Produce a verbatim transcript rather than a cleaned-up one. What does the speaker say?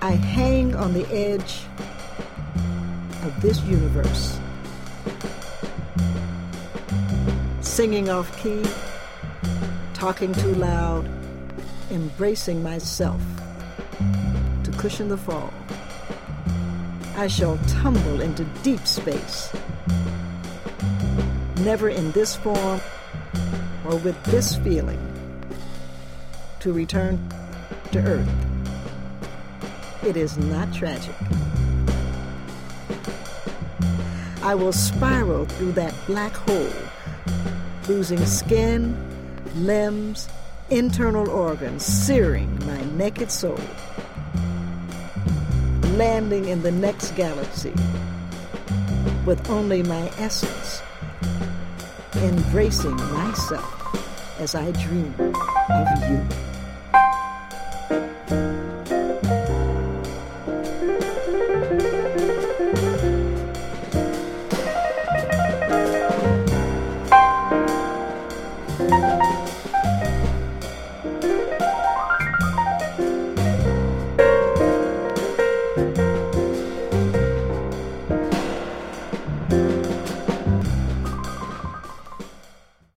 I hang on the edge of this universe, singing off key, talking too loud, embracing myself to cushion the fall. I shall tumble into deep space, never in this form or with this feeling, to return to earth. It is not tragic. I will spiral through that black hole, losing skin, limbs, internal organs, searing my naked soul, landing in the next galaxy with only my essence, embracing myself as I dream of you.